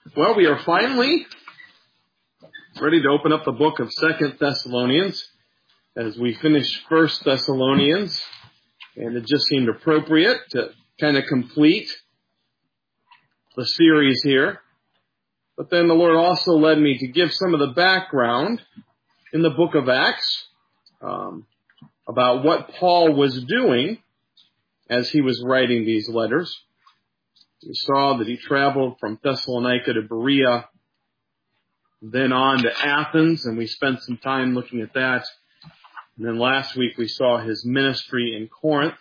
Well, we are finally ready to open up the book of 2 Thessalonians as we finish 1 Thessalonians, and it just seemed appropriate to kind of complete the series here. But then the Lord also led me to give some of the background in the book of Acts about what Paul was doing as he was writing these letters. We saw that he traveled from Thessalonica to Berea, then on to Athens, and we spent some time looking at that. And then last week we saw his ministry in Corinth,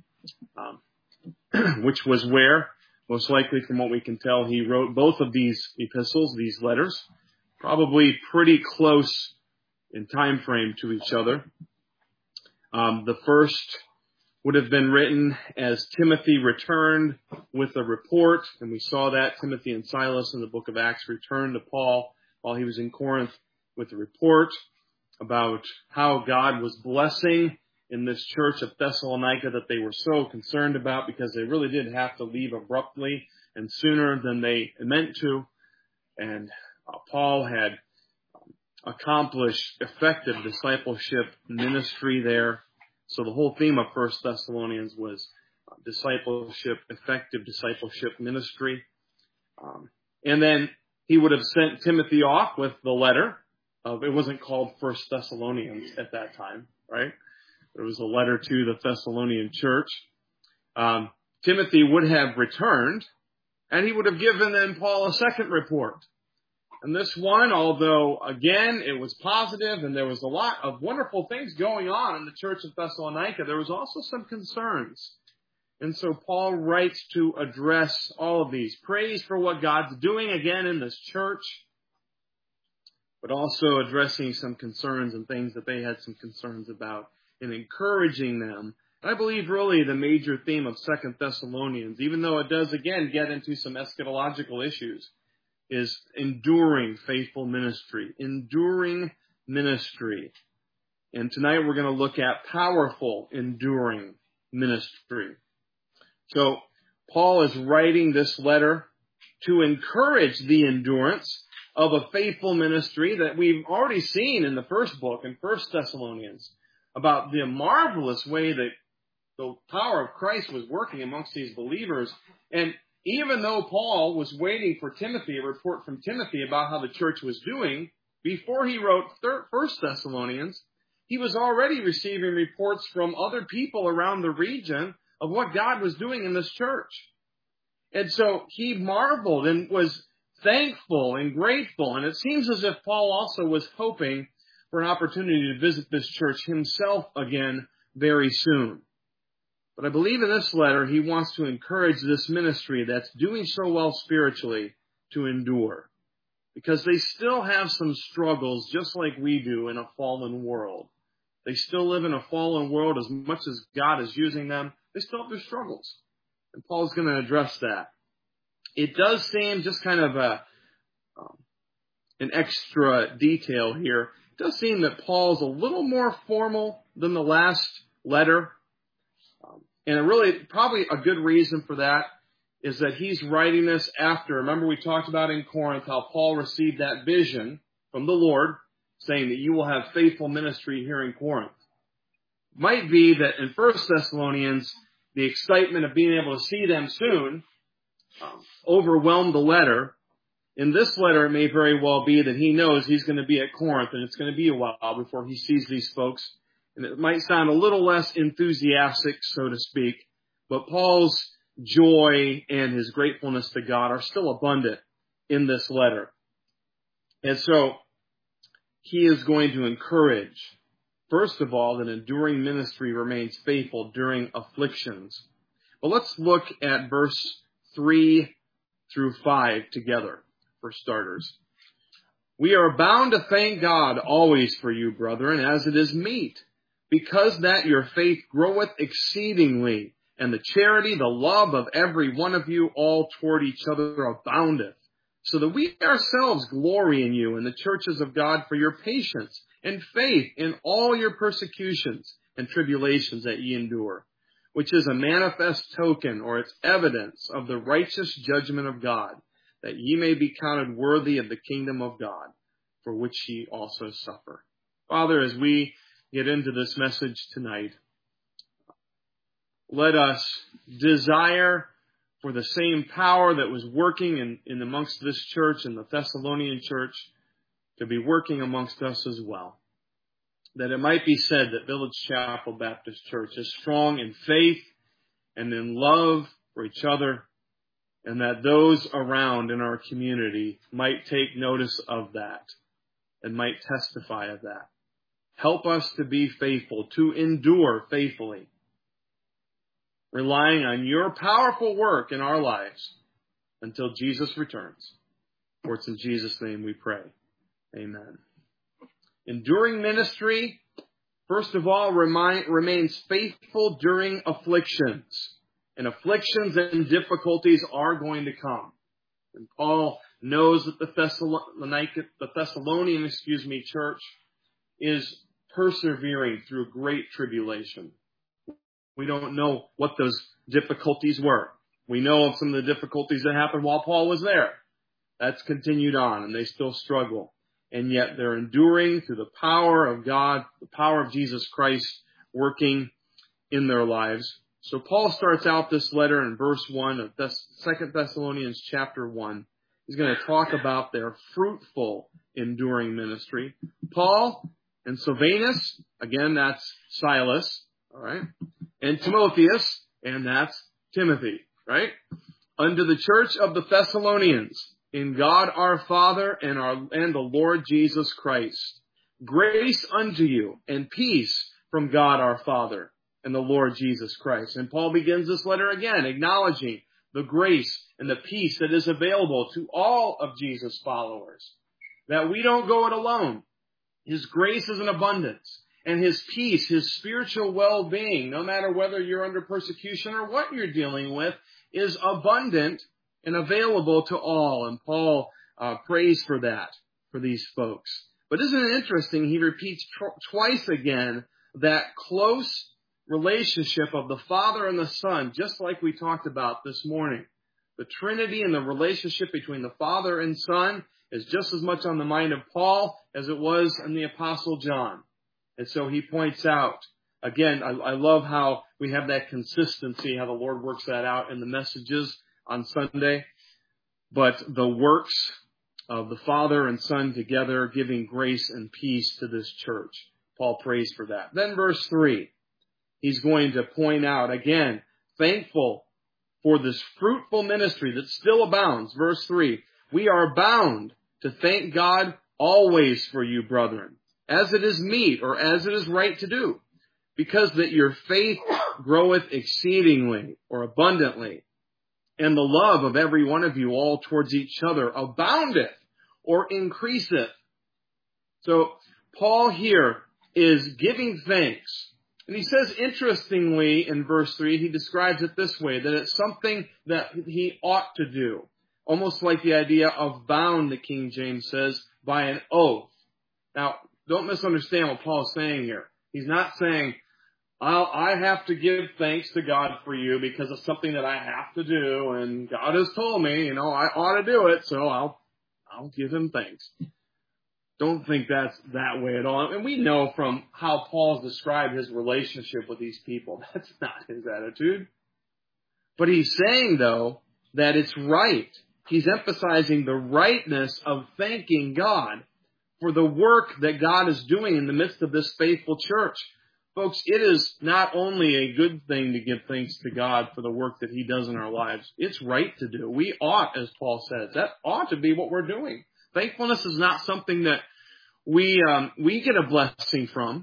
which was where, most likely from what we can tell, he wrote both of these epistles, these letters, probably pretty close in time frame to each other. The first would have been written as Timothy returned with a report, and we saw that Timothy and Silas in the book of Acts returned to Paul while he was in Corinth with a report about how God was blessing in this church of Thessalonica that they were so concerned about because they really did have to leave abruptly and sooner than they meant to. And Paul had accomplished effective discipleship ministry there. So the whole theme of 1 Thessalonians was discipleship, effective discipleship ministry. And then he would have sent Timothy off with the letter. It wasn't called 1 Thessalonians at that time, right? It was a letter to the Thessalonian church. Timothy would have returned, and he would have given then Paul a second report. And this one, although, again, it was positive and there was a lot of wonderful things going on in the church of Thessalonica, there was also some concerns. And so Paul writes to address all of these. Praise for what God's doing again in this church, but also addressing some concerns and things that they had some concerns about and encouraging them. I believe really the major theme of 2 Thessalonians, even though it does again get into some eschatological issues, is enduring faithful ministry. Enduring ministry. And tonight we're going to look at powerful enduring ministry. So Paul is writing this letter to encourage the endurance of a faithful ministry that we've already seen in the first book, in 1 Thessalonians, about the marvelous way that the power of Christ was working amongst these believers. And even though Paul was waiting for Timothy, a report from Timothy about how the church was doing, before he wrote 1 Thessalonians, he was already receiving reports from other people around the region of what God was doing in this church. And so he marveled and was thankful and grateful. And it seems as if Paul also was hoping for an opportunity to visit this church himself again very soon. But I believe in this letter, he wants to encourage this ministry that's doing so well spiritually to endure. Because they still have some struggles, just like we do in a fallen world. They still live in a fallen world as much as God is using them. They still have their struggles. And Paul's going to address that. It does seem just kind of an extra detail here. It does seem that Paul's a little more formal than the last letter. And really, probably a good reason for that is that he's writing this after. Remember, we talked about in Corinth how Paul received that vision from the Lord saying that you will have faithful ministry here in Corinth. Might be that in 1 Thessalonians, the excitement of being able to see them soon overwhelmed the letter. In this letter, it may very well be that he knows he's going to be at Corinth, and it's going to be a while before he sees these folks. And it might sound a little less enthusiastic, so to speak, but Paul's joy and his gratefulness to God are still abundant in this letter. And so he is going to encourage, first of all, that enduring ministry remains faithful during afflictions. But let's look at verse 3 through 5 together, for starters. We are bound to thank God always for you, brethren, as it is meet, because that your faith groweth exceedingly, and the charity, the love of every one of you all toward each other aboundeth, so that we ourselves glory in you in the churches of God for your patience and faith in all your persecutions and tribulations that ye endure, which is a manifest token, or its evidence of the righteous judgment of God, that ye may be counted worthy of the kingdom of God, for which ye also suffer. Father, as we get into this message tonight, let us desire for the same power that was working in amongst this church and the Thessalonian church to be working amongst us as well. That it might be said that Village Chapel Baptist Church is strong in faith and in love for each other, and that those around in our community might take notice of that and might testify of that. Help us to be faithful, to endure faithfully, relying on your powerful work in our lives until Jesus returns. For it's in Jesus' name we pray. Amen. Enduring ministry, first of all, remains faithful during afflictions. And afflictions and difficulties are going to come. And Paul knows that the Thessalonian church is persevering through great tribulation. We don't know what those difficulties were. We know of some of the difficulties that happened while Paul was there. That's continued on, and they still struggle. And yet they're enduring through the power of God, the power of Jesus Christ working in their lives. So Paul starts out this letter in verse 1 of 2 Thessalonians chapter 1. He's going to talk about their fruitful enduring ministry. Paul and Silvanus, again, that's Silas, all right, and Timotheus, and that's Timothy, right? Unto the church of the Thessalonians, in God our Father and the Lord Jesus Christ, grace unto you and peace from God our Father and the Lord Jesus Christ. And Paul begins this letter again, acknowledging the grace and the peace that is available to all of Jesus' followers. That we don't go it alone. His grace is in abundance. And His peace, His spiritual well-being, no matter whether you're under persecution or what you're dealing with, is abundant and available to all. And Paul prays for that, for these folks. But isn't it interesting, he repeats twice again that close relationship of the Father and the Son, just like we talked about this morning. The Trinity and the relationship between the Father and Son is just as much on the mind of Paul as it was in the Apostle John. And so he points out, again, I love how we have that consistency, how the Lord works that out in the messages on Sunday. But the works of the Father and Son together giving grace and peace to this church. Paul prays for that. Then verse 3. He's going to point out, again, thankful for this fruitful ministry that still abounds. Verse 3, we are bound to thank God always for you, brethren, as it is meet or as it is right to do, because that your faith groweth exceedingly or abundantly, and the love of every one of you all towards each other aboundeth or increaseth. So Paul here is giving thanks. And he says, interestingly, in verse 3, he describes it this way, that it's something that he ought to do. Almost like the idea of bound, the King James says, by an oath. Now, don't misunderstand what Paul is saying here. He's not saying, I have to give thanks to God for you because it's something that I have to do, and God has told me, I ought to do it, so I'll give Him thanks. Don't think that's that way at all. And we know from how Paul's described his relationship with these people, that's not his attitude. But he's saying, though, that it's right. He's emphasizing the rightness of thanking God for the work that God is doing in the midst of this faithful church. Folks, it is not only a good thing to give thanks to God for the work that He does in our lives. It's right to do. We ought, as Paul says, that ought to be what we're doing. Thankfulness is not something that we get a blessing from.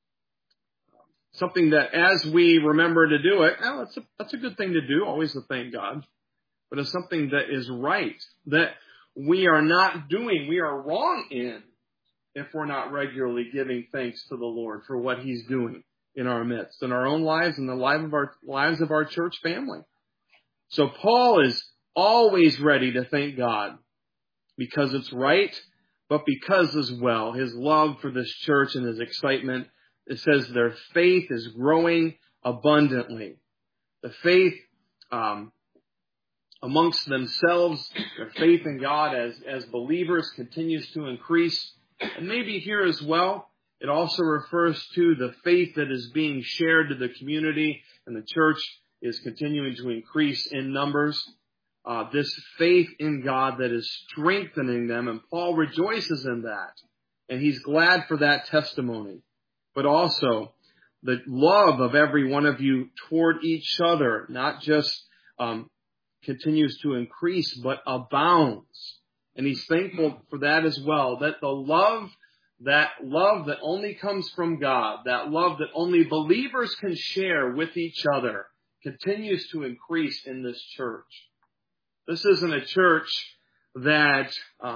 Something that as we remember to do it, that's a good thing to do, always to thank God. But it's something that is right, that we are not doing, we are wrong in, if we're not regularly giving thanks to the Lord for what He's doing in our midst, in our own lives and the lives of our church family. So Paul is always ready to thank God because it's right, but because as well, his love for this church and his excitement, it says their faith is growing abundantly. The faith amongst themselves. Their faith in God as believers continues to increase. And maybe here as well, it also refers to the faith that is being shared to the community, and the church is continuing to increase in numbers. This faith in God that is strengthening them, and Paul rejoices in that. And he's glad for that testimony. But also, the love of every one of you toward each other, not just continues to increase, but abounds. And he's thankful for that as well, that the love that only comes from God, that love that only believers can share with each other, continues to increase in this church. This isn't a church that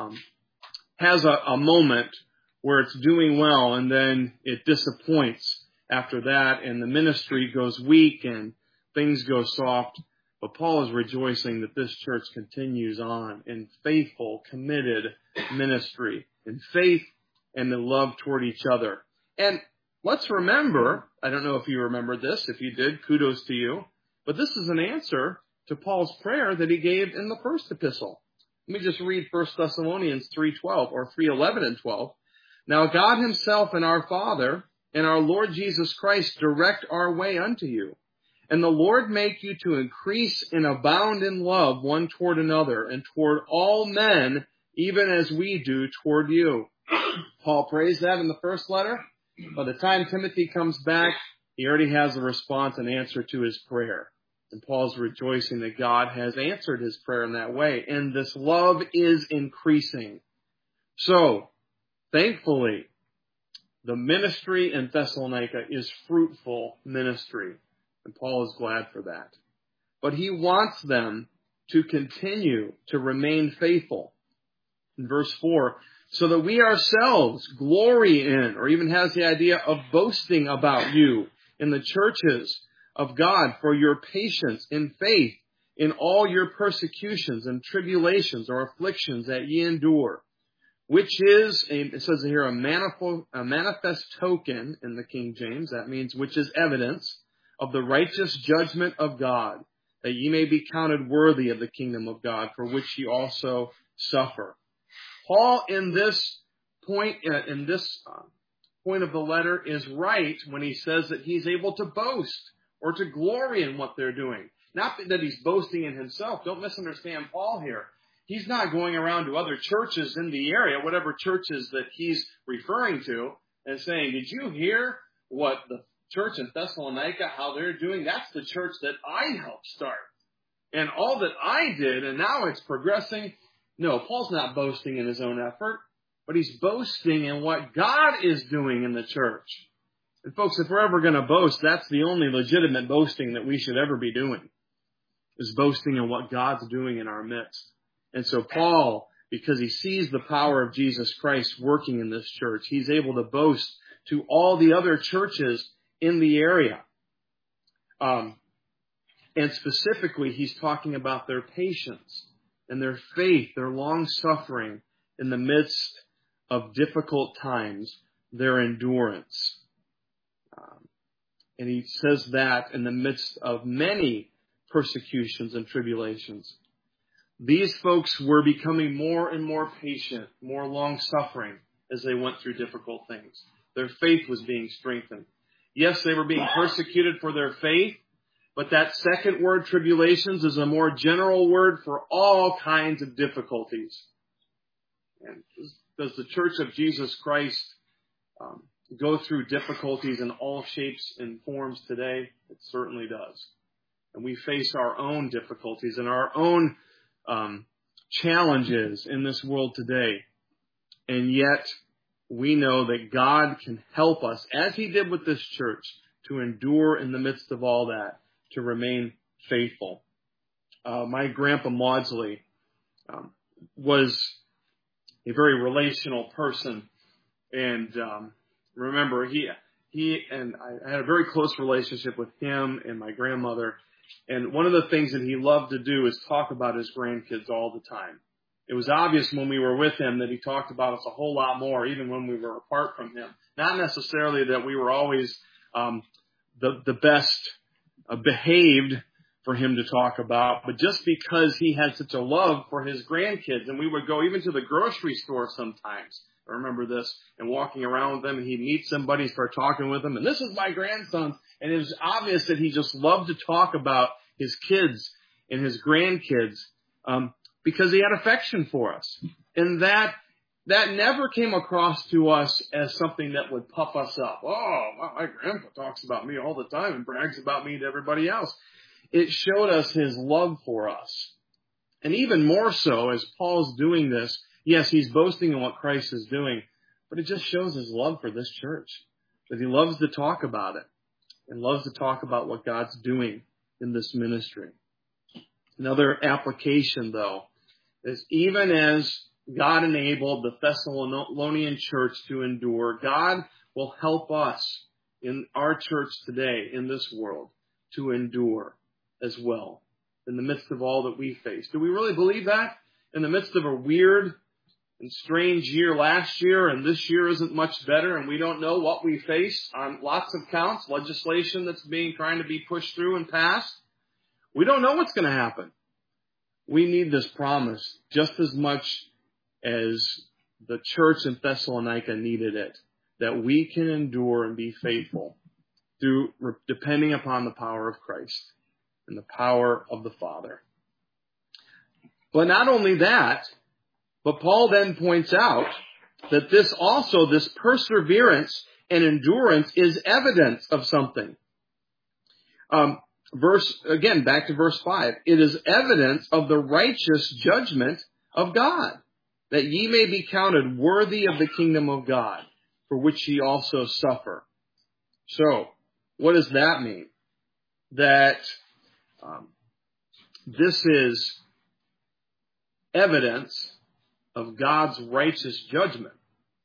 has a moment where it's doing well and then it disappoints after that, and the ministry goes weak and things go soft. But Paul is rejoicing that this church continues on in faithful, committed ministry, in faith and in love toward each other. And let's remember, I don't know if you remember this. If you did, kudos to you. But this is an answer to Paul's prayer that he gave in the first epistle. Let me just read 1 Thessalonians 3:12 or 3:11 and 12. Now God himself and our Father and our Lord Jesus Christ direct our way unto you. And the Lord make you to increase and abound in love one toward another and toward all men, even as we do toward you. Paul prays that in the first letter. By the time Timothy comes back, he already has a response and answer to his prayer. And Paul's rejoicing that God has answered his prayer in that way. And this love is increasing. So, thankfully, the ministry in Thessalonica is fruitful ministry. And Paul is glad for that. But he wants them to continue to remain faithful. In verse 4, so that we ourselves glory in, or even has the idea of boasting about you in the churches of God for your patience in faith in all your persecutions and tribulations or afflictions that ye endure, which is, it says here, a manifest token in the King James. That means which is evidence of the righteous judgment of God, that ye may be counted worthy of the kingdom of God, for which ye also suffer. Paul, in this point of the letter, is right when he says that he's able to boast or to glory in what they're doing. Not that he's boasting in himself. Don't misunderstand Paul here. He's not going around to other churches in the area, whatever churches that he's referring to, and saying, did you hear what the church in Thessalonica, how they're doing? That's the church that I helped start. And all that I did, and now it's progressing. No, Paul's not boasting in his own effort, but he's boasting in what God is doing in the church. And folks, if we're ever going to boast, that's the only legitimate boasting that we should ever be doing, is boasting in what God's doing in our midst. And so Paul, because he sees the power of Jesus Christ working in this church, he's able to boast to all the other churches in the area. And specifically, he's talking about their patience and their faith, their long-suffering in the midst of difficult times, their endurance. And he says that in the midst of many persecutions and tribulations. These folks were becoming more and more patient, more long-suffering as they went through difficult things. Their faith was being strengthened. Yes, they were being persecuted for their faith, but that second word, tribulations, is a more general word for all kinds of difficulties. And does the Church of Jesus Christ go through difficulties in all shapes and forms today? It certainly does. And we face our own difficulties and our own challenges in this world today. And yet, we know that God can help us, as he did with this church, to endure in the midst of all that, to remain faithful. My grandpa Maudsley was a very relational person, and remember, he and I had a very close relationship with him and my grandmother. And one of the things that he loved to do is talk about his grandkids all the time. It was obvious when we were with him that he talked about us a whole lot more, even when we were apart from him. Not necessarily that we were always the best behaved for him to talk about, but just because he had such a love for his grandkids, and we would go even to the grocery store sometimes. I remember this, and walking around with them, and he'd meet somebody, start talking with them, and this is my grandsons, and it was obvious that he just loved to talk about his kids and his grandkids, because he had affection for us. And that never came across to us as something that would puff us up. Oh, my grandpa talks about me all the time and brags about me to everybody else. It showed us his love for us. And even more so, as Paul's doing this, yes, he's boasting in what Christ is doing, but it just shows his love for this church, that he loves to talk about it and loves to talk about what God's doing in this ministry. Another application, though, is even as God enabled the Thessalonian church to endure, God will help us in our church today, in this world, to endure as well, in the midst of all that we face. Do we really believe that? In the midst of a weird and strange year last year, and this year isn't much better, and we don't know what we face on lots of counts, legislation that's trying to be pushed through and passed. We don't know what's going to happen. We need this promise just as much as the church in Thessalonica needed it, that we can endure and be faithful depending upon the power of Christ and the power of the Father. But not only that, but Paul then points out that this perseverance and endurance is evidence of something. Back to verse 5. It is evidence of the righteous judgment of God, that ye may be counted worthy of the kingdom of God, for which ye also suffer. So, what does that mean? That this is evidence of God's righteous judgment.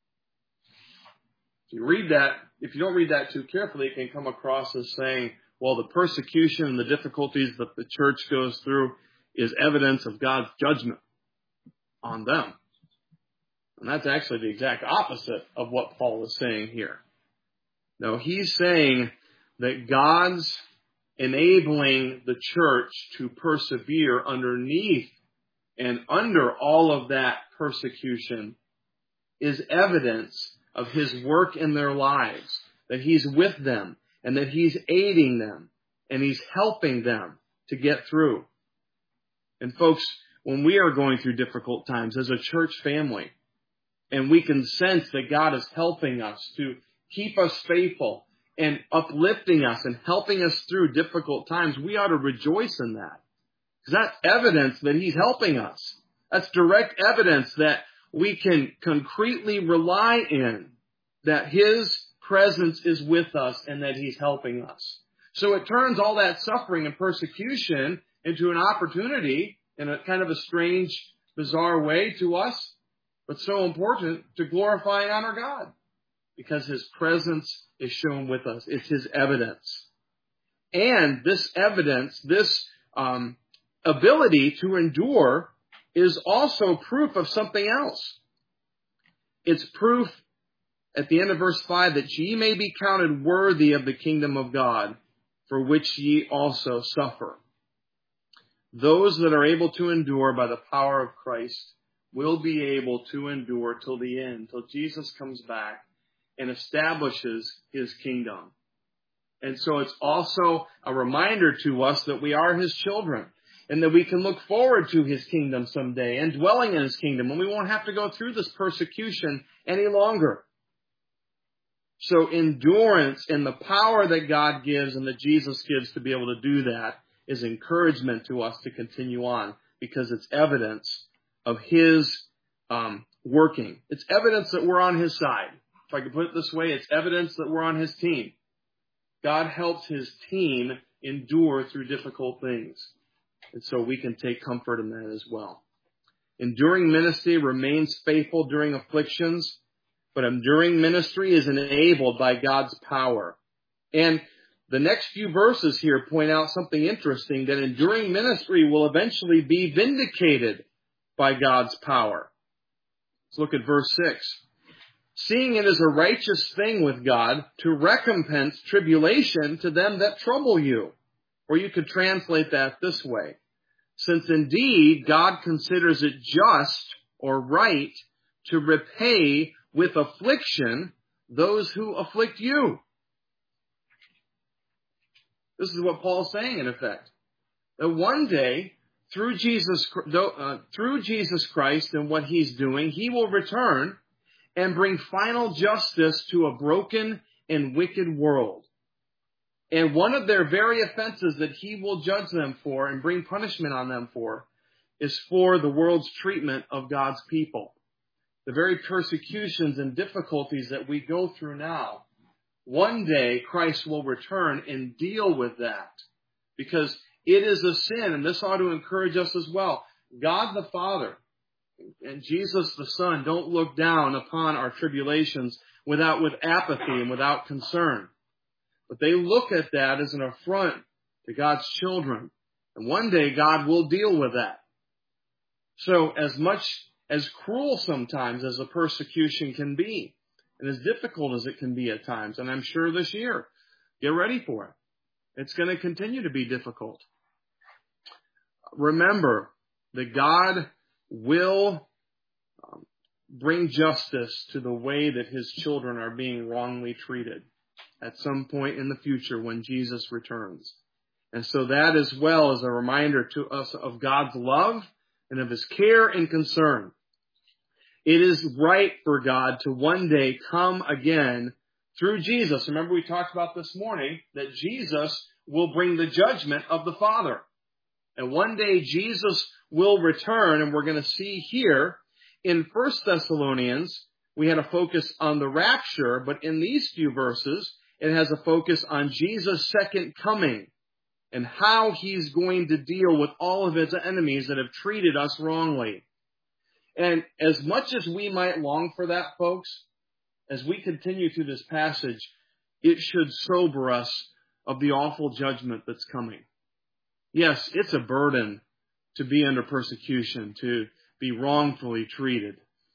If you don't read that too carefully, it can come across as saying, well, the persecution and the difficulties that the church goes through is evidence of God's judgment on them. And that's actually the exact opposite of what Paul is saying here. No, he's saying that God's enabling the church to persevere underneath and under all of that persecution is evidence of his work in their lives, that he's with them and that he's aiding them and he's helping them to get through. And folks, when we are going through difficult times as a church family, and we can sense that God is helping us to keep us faithful and uplifting us and helping us through difficult times, we ought to rejoice in that. Because that's evidence that he's helping us. That's direct evidence that we can concretely rely in, that his presence is with us and that he's helping us. So it turns all that suffering and persecution into an opportunity in a kind of a strange, bizarre way to us, but so important to glorify and honor God, because his presence is shown with us. It's his evidence. And this evidence, this ability to endure is also proof of something else. It's proof at the end of verse 5 that ye may be counted worthy of the kingdom of God, for which ye also suffer. Those that are able to endure by the power of Christ will be able to endure till the end, till Jesus comes back and establishes his kingdom. And so it's also a reminder to us that we are his children and that we can look forward to his kingdom someday and dwelling in his kingdom, and we won't have to go through this persecution any longer. So endurance and the power that God gives and that Jesus gives to be able to do that is encouragement to us to continue on, because it's evidence of his working. It's evidence that we're on his side. If I could put it this way, it's evidence that we're on his team. God helps his team endure through difficult things. And so we can take comfort in that as well. Enduring ministry remains faithful during afflictions, but enduring ministry is enabled by God's power. And the next few verses here point out something interesting, that enduring ministry will eventually be vindicated by God's power. Let's look at verse 6. Seeing it is a righteous thing with God to recompense tribulation to them that trouble you, Or you could translate that this way. Since indeed God considers it just or right to repay with affliction those who afflict you. This is what Paul's saying in effect. That one day, through Jesus Christ and what He's doing, He will return and bring final justice to a broken and wicked world. And one of their very offenses that He will judge them for and bring punishment on them for is for the world's treatment of God's people. The very persecutions and difficulties that we go through now, one day Christ will return and deal with that. Because it is a sin, and this ought to encourage us as well. God the Father and Jesus the Son don't look down upon our tribulations with apathy and without concern. But they look at that as an affront to God's children. And one day God will deal with that. So as much as cruel sometimes as a persecution can be, and as difficult as it can be at times, and I'm sure this year, get ready for it. It's going to continue to be difficult. Remember that God will bring justice to the way that His children are being wrongly treated at some point in the future when Jesus returns. And so that as well is a reminder to us of God's love and of His care and concern. It is right for God to one day come again through Jesus. Remember we talked about this morning that Jesus will bring the judgment of the Father. And one day Jesus will return, and we're going to see here in 1 Thessalonians, we had a focus on the rapture, but in these few verses, it has a focus on Jesus' second coming and how He's going to deal with all of His enemies that have treated us wrongly. And as much as we might long for that, folks, as we continue through this passage, it should sober us of the awful judgment that's coming. Yes, it's a burden to be under persecution, to be wrongfully treated,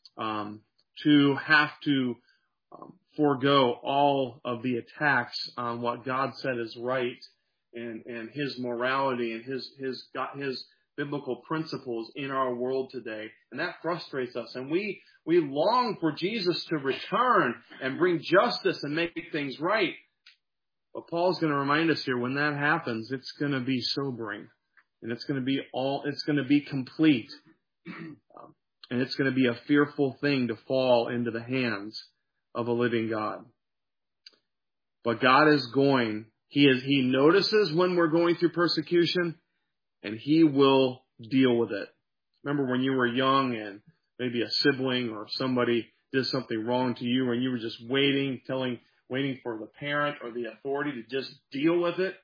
to have to forego all of the attacks on what God said is right and His morality and His biblical principles in our world today. And that frustrates us. And we long for Jesus to return and bring justice and make things right. But Paul's going to remind us here, when that happens, it's going to be sobering. And it's going to be complete. And it's going to be a fearful thing to fall into the hands of a living God. But God is He notices when we're going through persecution, and He will deal with it. Remember when you were young and maybe a sibling or somebody did something wrong to you and you were just waiting for the parent or the authority to just deal with it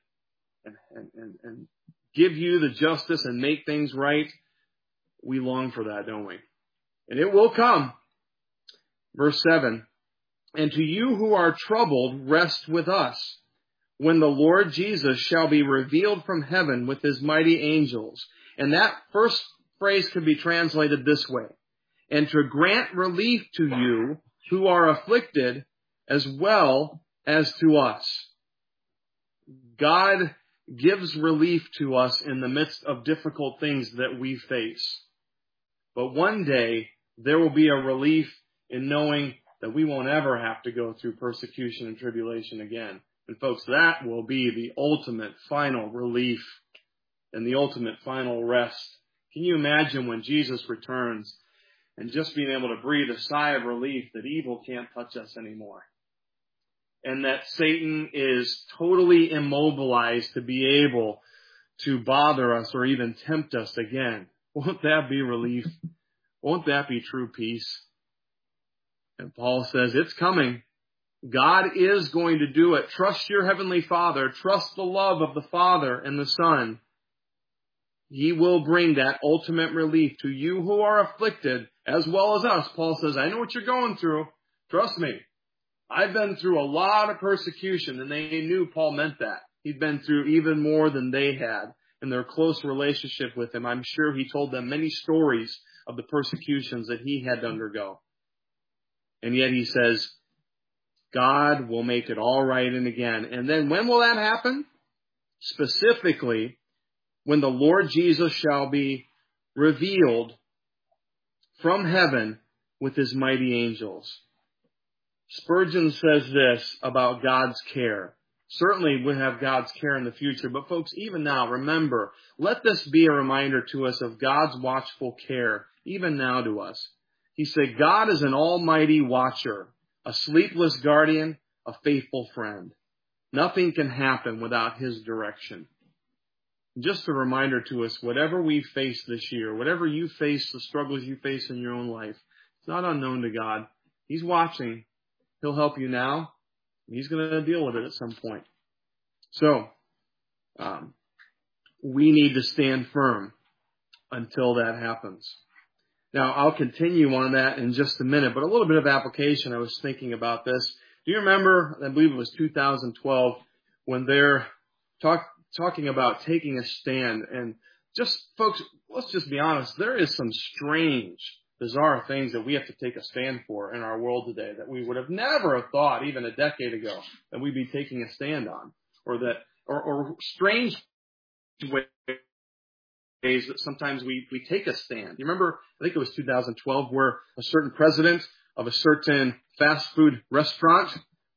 and give you the justice and make things right? We long for that, don't we? And it will come. Verse 7, and to you who are troubled, rest with us, when the Lord Jesus shall be revealed from heaven with His mighty angels. And that first phrase could be translated this way, and to grant relief to you who are afflicted as well as to us. God gives relief to us in the midst of difficult things that we face. But one day there will be a relief in knowing that we won't ever have to go through persecution and tribulation again. And folks, that will be the ultimate final relief and the ultimate final rest. Can you imagine when Jesus returns and just being able to breathe a sigh of relief that evil can't touch us anymore? And that Satan is totally immobilized to be able to bother us or even tempt us again. Won't that be relief? Won't that be true peace? And Paul says it's coming. God is going to do it. Trust your Heavenly Father. Trust the love of the Father and the Son. He will bring that ultimate relief to you who are afflicted as well as us. Paul says, I know what you're going through. Trust me. I've been through a lot of persecution, and they knew Paul meant that. He'd been through even more than they had in their close relationship with him. I'm sure he told them many stories of the persecutions that he had to undergo. And yet he says, God will make it all right and again. And then when will that happen? specifically when the Lord Jesus shall be revealed from heaven with his mighty angels. Spurgeon says this about God's care. Certainly we'll have God's care in the future, but folks, even now, remember, let this be a reminder to us of God's watchful care, even now to us. He said, God is an almighty watcher, a sleepless guardian, a faithful friend. Nothing can happen without his direction. Just a reminder to us, whatever we face this year, whatever you face, the struggles you face in your own life, it's not unknown to God. He's watching. He'll help you now. He's going to deal with it at some point. So, we need to stand firm until that happens. Now, I'll continue on that in just a minute, but a little bit of application. I was thinking about this. Do you remember, I believe it was 2012, when they're talking about taking a stand? And just, folks, let's just be honest. There is some strange, bizarre things that we have to take a stand for in our world today that we would have never thought even a decade ago that we'd be taking a stand on, or strange ways that sometimes we take a stand. You remember, I think it was 2012, where a certain president of a certain fast food restaurant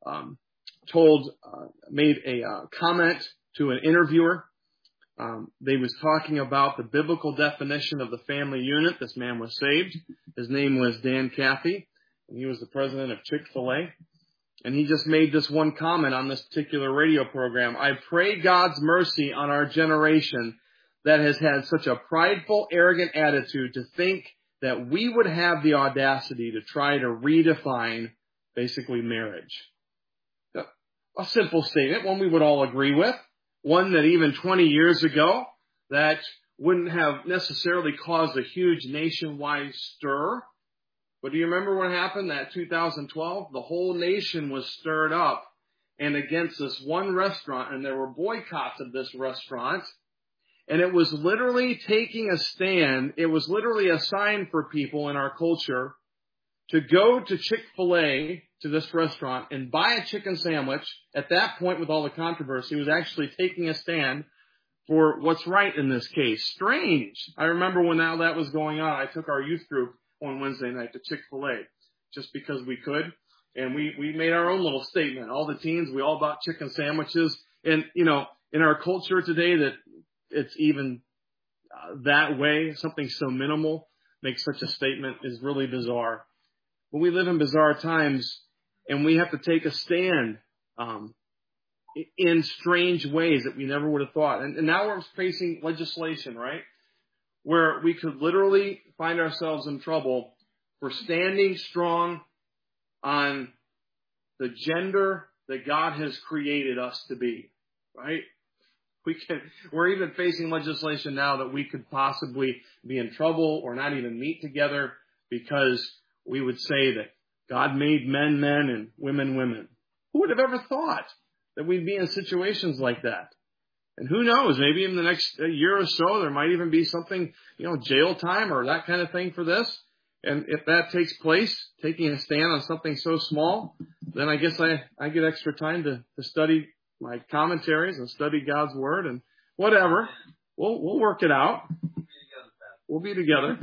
made a comment to an interviewer. They was talking about the biblical definition of the family unit. This man was saved. His name was Dan Cathy, and he was the president of Chick-fil-A. And he just made this one comment on this particular radio program. I pray God's mercy on our generation that has had such a prideful, arrogant attitude to think that we would have the audacity to try to redefine basically marriage. A simple statement, one we would all agree with. One that even 20 years ago, that wouldn't have necessarily caused a huge nationwide stir. But do you remember what happened that 2012? The whole nation was stirred up and against this one restaurant, and there were boycotts of this restaurant. And it was literally taking a stand. It was literally a sign for people in our culture to go to Chick-fil-A, to this restaurant, and buy a chicken sandwich. At that point, with all the controversy, was actually taking a stand for what's right in this case. Strange. I remember when all that was going on, I took our youth group on Wednesday night to Chick-fil-A just because we could. And we made our own little statement. All the teens, we all bought chicken sandwiches. And, you know, in our culture today that it's even that way, something so minimal makes such a statement is really bizarre. But we live in bizarre times, and we have to take a stand in strange ways that we never would have thought. And now we're facing legislation, right, where we could literally find ourselves in trouble for standing strong on the gender that God has created us to be, right? We're even facing legislation now that we could possibly be in trouble or not even meet together because we would say that God made men men and women women. Who would have ever thought that we'd be in situations like that? And who knows, maybe in the next year or so, there might even be something, jail time or that kind of thing for this. And if that takes place, taking a stand on something so small, then I guess I get extra time to study my commentaries and study God's Word and whatever. We'll work it out. We'll be together.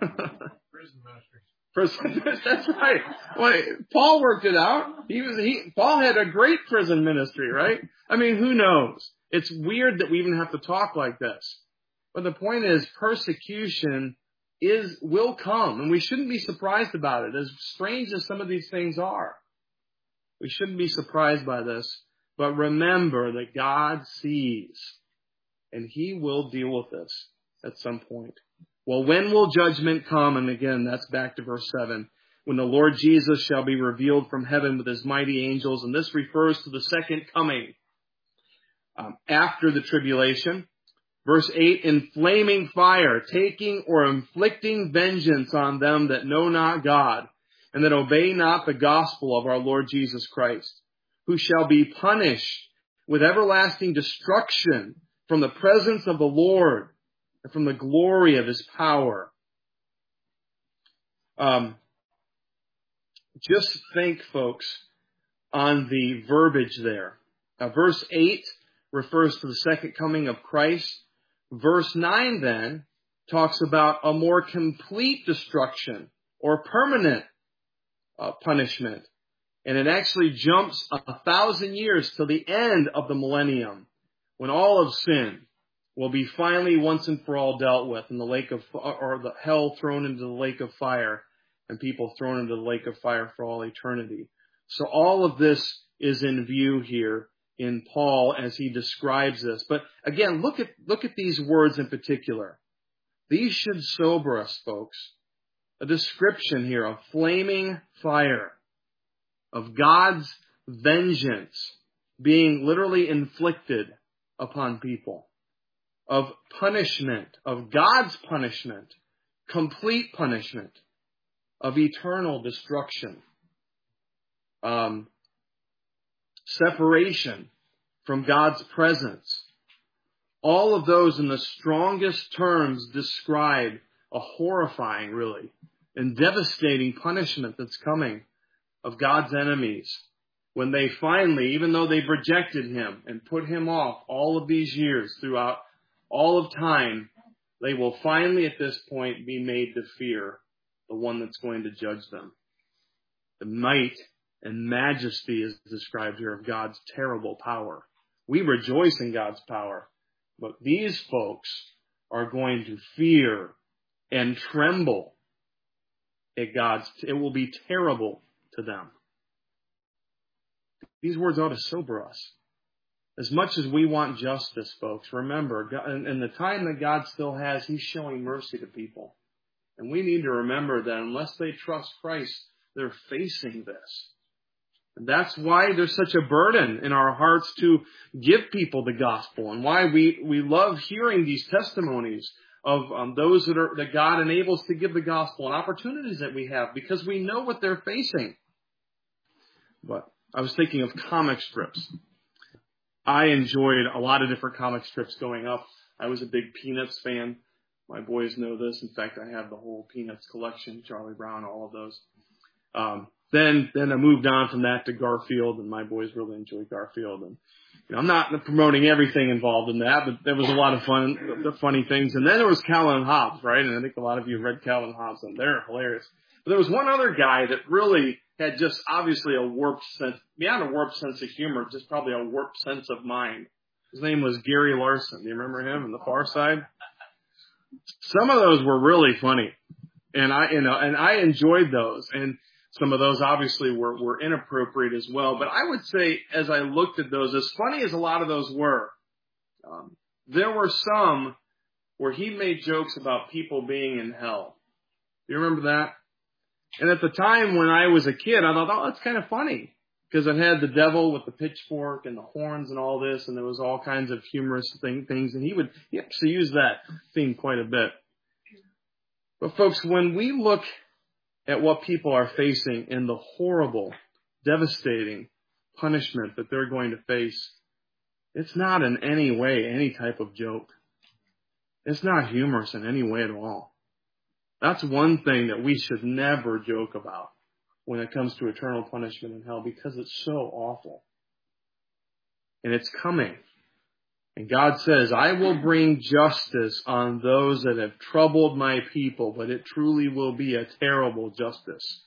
Prison, that's right. Well, Paul worked it out. Paul had a great prison ministry, right? I mean, who knows? It's weird that we even have to talk like this. But the point is, persecution will come, and we shouldn't be surprised about it. As strange as some of these things are, we shouldn't be surprised by this. But remember that God sees, and He will deal with this at some point. Well, when will judgment come? And again, that's back to verse 7. When the Lord Jesus shall be revealed from heaven with His mighty angels. And this refers to the second coming after the tribulation. Verse 8, in flaming fire, taking or inflicting vengeance on them that know not God, and that obey not the gospel of our Lord Jesus Christ, who shall be punished with everlasting destruction from the presence of the Lord, from the glory of His power. Just think, folks, on the verbiage there. Verse 8 refers to the second coming of Christ. Verse 9 then talks about a more complete destruction or permanent punishment. And it actually jumps 1,000 years to the end of the millennium, when all of sin will be finally once and for all dealt with in the lake of, or the hell thrown into the lake of fire, and people thrown into the lake of fire for all eternity. So all of this is in view here in Paul as he describes this. But again, look at these words in particular. These should sober us, folks. A description here of flaming fire, of God's vengeance being literally inflicted upon people, of punishment, of God's punishment, complete punishment, of eternal destruction, separation from God's presence. All of those in the strongest terms describe a horrifying, really, and devastating punishment that's coming of God's enemies when they finally, even though they've rejected Him and put Him off all of these years throughout all of time, they will finally at this point be made to fear the one that's going to judge them. The might and majesty is described here of God's terrible power. We rejoice in God's power, but these folks are going to fear and tremble at God's. It will be terrible to them. These words ought to sober us. As much as we want justice, folks, remember, God, in the time that God still has, He's showing mercy to people. And we need to remember that unless they trust Christ, they're facing this. And that's why there's such a burden in our hearts to give people the gospel, and why we love hearing these testimonies of those that God enables to give the gospel and opportunities that we have, because we know what they're facing. But I was thinking of comic strips. I enjoyed a lot of different comic strips growing up. I was a big Peanuts fan. My boys know this. In fact, I have the whole Peanuts collection, Charlie Brown, all of those. Then I moved on from that to Garfield, and my boys really enjoyed Garfield. And I'm not promoting everything involved in that, but there was a lot of funny things. And then there was Calvin and Hobbes, right? And I think a lot of you have read Calvin and Hobbes, and they're hilarious. But there was one other guy that really had just obviously a warped sense, beyond a warped sense of humor, just probably a warped sense of mind. His name was Gary Larson. Do you remember him in The Far Side? Some of those were really funny, and I enjoyed those. And some of those obviously were inappropriate as well. But I would say, as I looked at those, as funny as a lot of those were, there were some where he made jokes about people being in hell. Do you remember that? And at the time when I was a kid, I thought, oh, that's kind of funny, because it had the devil with the pitchfork and the horns and all this, and there was all kinds of humorous things, and he actually used that theme quite a bit. But folks, when we look at what people are facing and the horrible, devastating punishment that they're going to face, it's not in any way any type of joke. It's not humorous in any way at all. That's one thing that we should never joke about when it comes to eternal punishment in hell, because it's so awful. And it's coming. And God says, I will bring justice on those that have troubled my people, but it truly will be a terrible justice.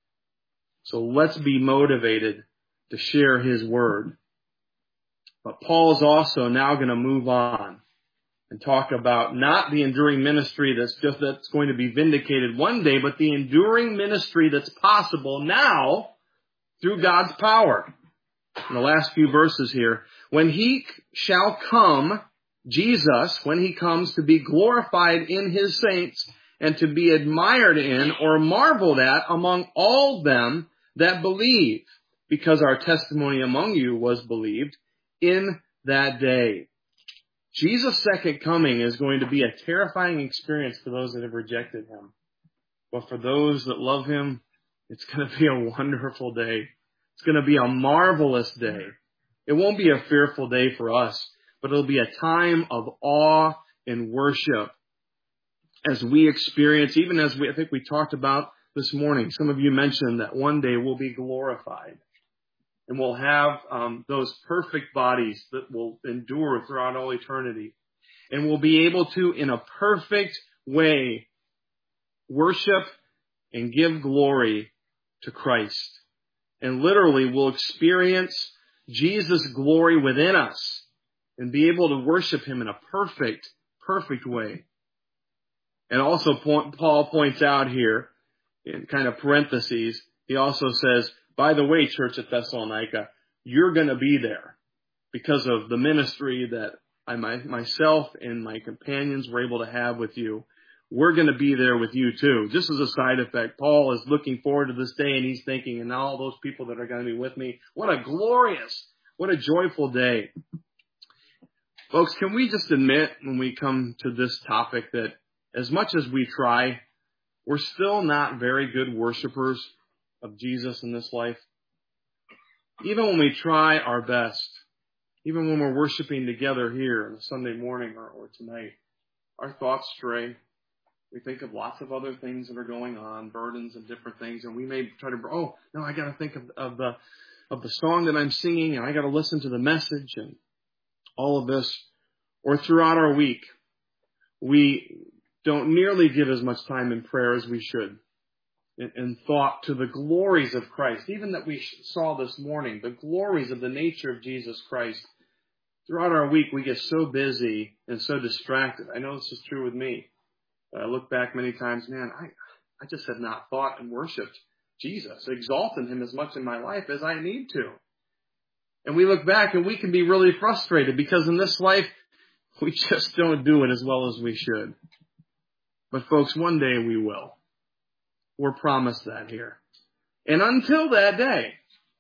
So let's be motivated to share His word. But Paul's also now going to move on and talk about not the enduring ministry that's going to be vindicated one day, but the enduring ministry that's possible now through God's power. In the last few verses here, when He shall come, Jesus, when He comes to be glorified in His saints and to be admired in or marveled at among all them that believe, because our testimony among you was believed in that day. Jesus' second coming is going to be a terrifying experience for those that have rejected Him. But for those that love Him, it's going to be a wonderful day. It's going to be a marvelous day. It won't be a fearful day for us, but it'll be a time of awe and worship as we experience, even as I think we talked about this morning. Some of you mentioned that one day we'll be glorified. and we'll have those perfect bodies that will endure throughout all eternity. And we'll be able to, in a perfect way, worship and give glory to Christ. And literally we'll experience Jesus' glory within us and be able to worship Him in a perfect way. And also Paul points out here, in kind of parentheses, he also says, by the way, church at Thessalonica, you're going to be there because of the ministry that I myself and my companions were able to have with you. We're going to be there with you too. Just as a side effect, Paul is looking forward to this day, and he's thinking, and all those people that are going to be with me, what a joyful day. Folks, can we just admit when we come to this topic that as much as we try, we're still not very good worshipers of Jesus in this life? Even when we try our best, even when we're worshiping together here on a Sunday morning or tonight, our thoughts stray. We think of lots of other things that are going on, burdens and different things, and we may try to, I got to think of the song that I'm singing, and I got to listen to the message and all of this. Or throughout our week, we don't nearly give as much time in prayer as we should, and thought to the glories of Christ, even that we saw this morning, the glories of the nature of Jesus Christ. Throughout our week, we get so busy and so distracted. I know this is true with me. I look back many times, man, I just have not thought and worshiped Jesus, exalted Him as much in my life as I need to. And we look back and we can be really frustrated because in this life, we just don't do it as well as we should. But folks, one day we will. We're promised that here. And until that day,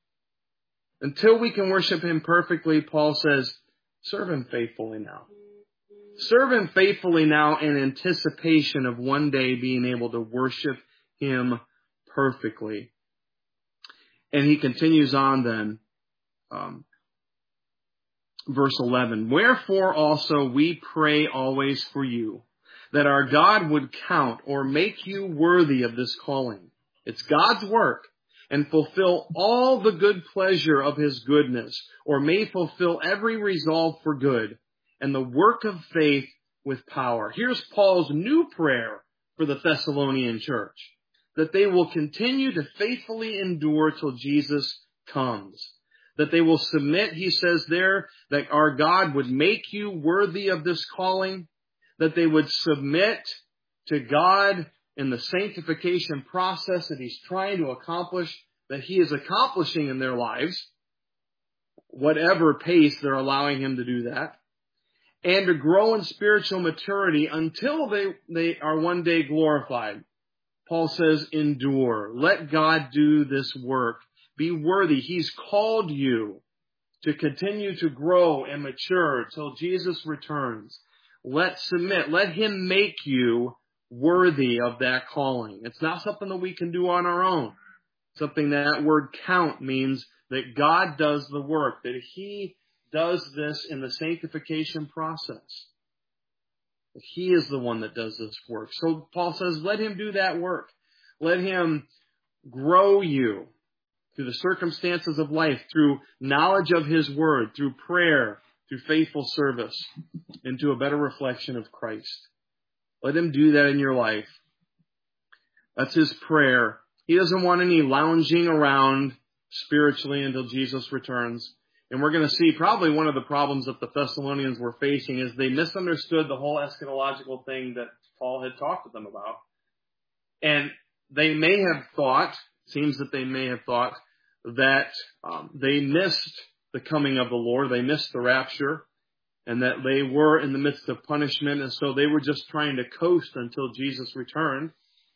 until we can worship Him perfectly, Paul says, serve Him faithfully now. Serve Him faithfully now in anticipation of one day being able to worship Him perfectly. And he continues on then, verse 11, wherefore also we pray always for you, that our God would count or make you worthy of this calling. It's God's work, and fulfill all the good pleasure of His goodness, or may fulfill every resolve for good, and the work of faith with power. Here's Paul's new prayer for the Thessalonian church, that they will continue to faithfully endure till Jesus comes. That they will submit, he says there, that our God would make you worthy of this calling, that they would submit to God in the sanctification process that He's trying to accomplish, that He is accomplishing in their lives, whatever pace they're allowing Him to do that, and to grow in spiritual maturity until they are one day glorified. Paul says, endure. Let God do this work. Be worthy. He's called you to continue to grow and mature till Jesus returns. Let's submit. Let Him make you worthy of that calling. It's not something that we can do on our own. Something that word count means that God does the work, that He does this in the sanctification process. That He is the one that does this work. So Paul says, let Him do that work. Let Him grow you through the circumstances of life, through knowledge of His word, through prayer, through faithful service, into a better reflection of Christ. Let Him do that in your life. That's His prayer. He doesn't want any lounging around spiritually until Jesus returns. And we're going to see probably one of the problems that the Thessalonians were facing is they misunderstood the whole eschatological thing that Paul had talked to them about. And they may have thought, seems that they may have thought, that they missed the coming of the Lord. They missed the rapture, and that they were in the midst of punishment, and so they were just trying to coast until Jesus returned.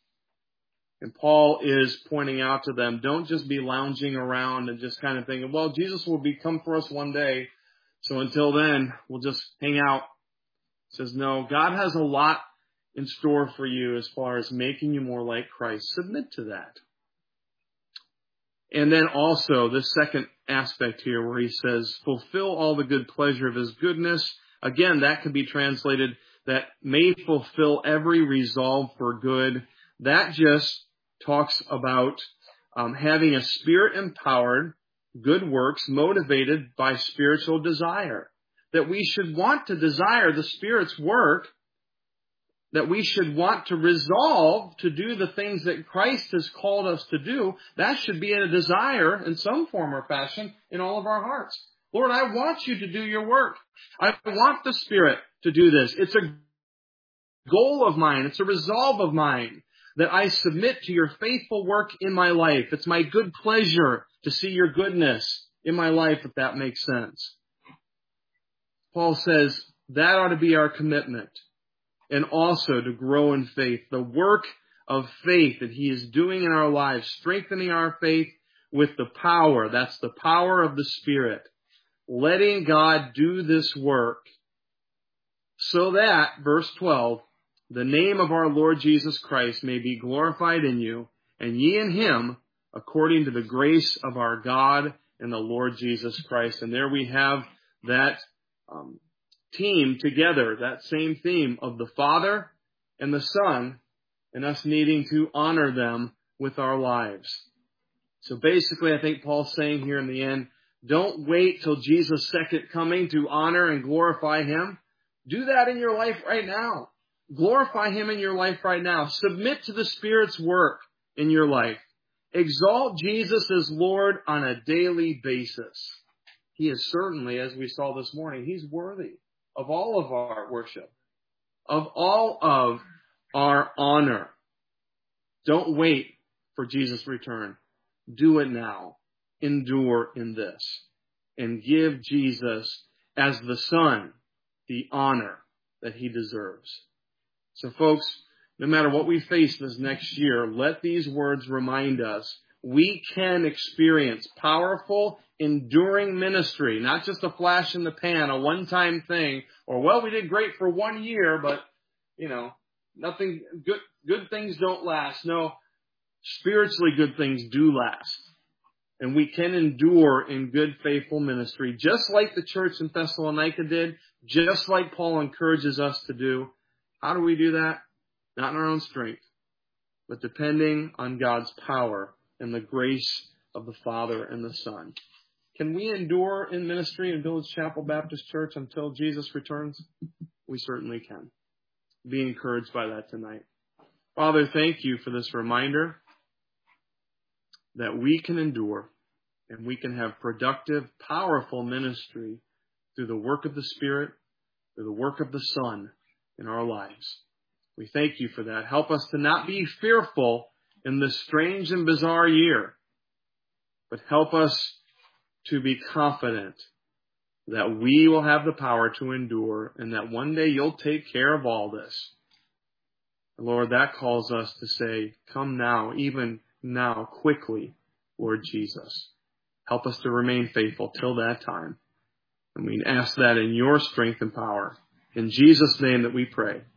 And Paul is pointing out to them, don't just be lounging around and just kind of thinking, well, Jesus will come for us one day, so until then, we'll just hang out. He says, no, God has a lot in store for you as far as making you more like Christ. Submit to that. And then also this second aspect here where he says, fulfill all the good pleasure of His goodness. Again, that could be translated that may fulfill every resolve for good. That just talks about having a spirit empowered good works motivated by spiritual desire. That we should want to desire the Spirit's work, that we should want to resolve to do the things that Christ has called us to do. That should be a desire in some form or fashion in all of our hearts. Lord, I want you to do your work. I want the Spirit to do this. It's a goal of mine. It's a resolve of mine that I submit to your faithful work in my life. It's my good pleasure to see your goodness in my life, if that makes sense. Paul says that ought to be our commitment, and also to grow in faith. The work of faith that he is doing in our lives, strengthening our faith with the power. That's the power of the Spirit. Letting God do this work so that, verse 12, the name of our Lord Jesus Christ may be glorified in you, and ye in him, according to the grace of our God and the Lord Jesus Christ. And there we have that team together, that same theme of the Father and the Son, and us needing to honor them with our lives. So basically, I think Paul's saying here in the end, don't wait till Jesus' second coming to honor and glorify him. Do that in your life right now. Glorify him in your life right now. Submit to the Spirit's work in your life. Exalt Jesus as Lord on a daily basis. He is certainly, as we saw this morning, he's worthy of all of our worship, of all of our honor. Don't wait for Jesus' return. Do it now. Endure in this. And give Jesus, as the Son, the honor that he deserves. So folks, no matter what we face this next year, let these words remind us we can experience powerful, enduring ministry, not just a flash in the pan, a one-time thing, or, well, we did great for 1 year, but, nothing, good things don't last. No, spiritually good things do last. And we can endure in good, faithful ministry, just like the church in Thessalonica did, just like Paul encourages us to do. How do we do that? Not in our own strength, but depending on God's power and the grace of the Father and the Son. Can we endure in ministry in Village Chapel Baptist Church until Jesus returns? We certainly can. Be encouraged by that tonight. Father, thank you for this reminder that we can endure and we can have productive, powerful ministry through the work of the Spirit, through the work of the Son in our lives. We thank you for that. Help us to not be fearful in this strange and bizarre year, but help us to be confident that we will have the power to endure and that one day you'll take care of all this. Lord, that calls us to say, come now, even now, quickly, Lord Jesus. Help us to remain faithful till that time. And we ask that in your strength and power. In Jesus' name that we pray.